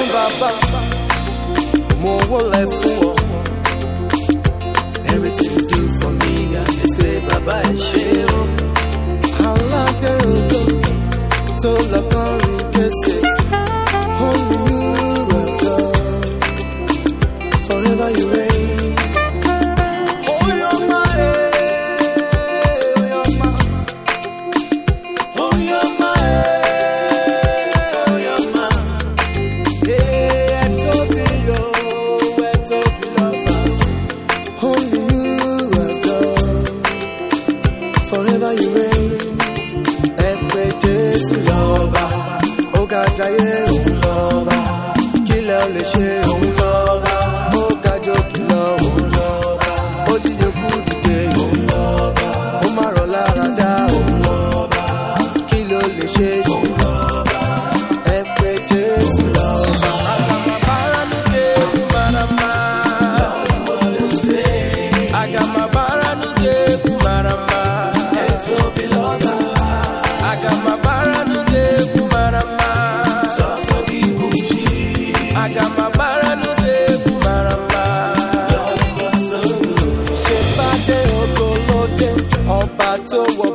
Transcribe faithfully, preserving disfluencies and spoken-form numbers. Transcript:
Baba, mo wole fún ọ. Everything you do for me, I say Baba ẹ ṣé o. Aládé ògo tó lọ́kọ́rin kése, only you are God. Forever you reign. Oh, you're my, oh, you're my, oh, you're my, oh, you're my. Yeah, I told you, I told you, love. Only you are God. Forever you reign. Epe Jesu loba, Oga Jaye òun loba, kílẹ̀ ó lè ṣe òun loba, Oga Jokilo òun loba, Odi yòókù dìde òun loba, Ó má rọ̀ lára dá òun loba, kílẹ̀ ó lè ṣe òun loba, Epe Jesu loba. Agama baranu je kumarama, Ezobi loba. Agama baranu je kumarama, Sasogi bushi. Agama baranu je kumarama, Shepade ogolode, Ọba tó wọ